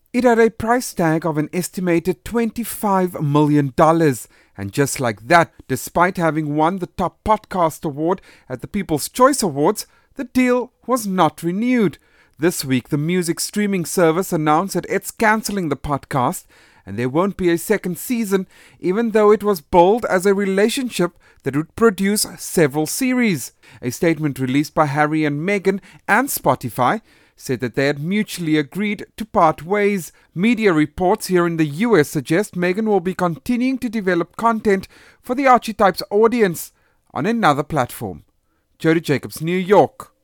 It had a price tag of an estimated $25 million. And just like that, despite having won the Top Podcast Award at the People's Choice Awards, the deal was not renewed. This week, the music streaming service announced that it's cancelling the podcast, and there won't be a second season, even though it was billed as a relationship that would produce several series. A statement released by Harry and Meghan and Spotify said that they had mutually agreed to part ways. Media reports here in the US suggest Meghan will be continuing to develop content for the Archetypes audience on another platform. Jody Jacobs, New York.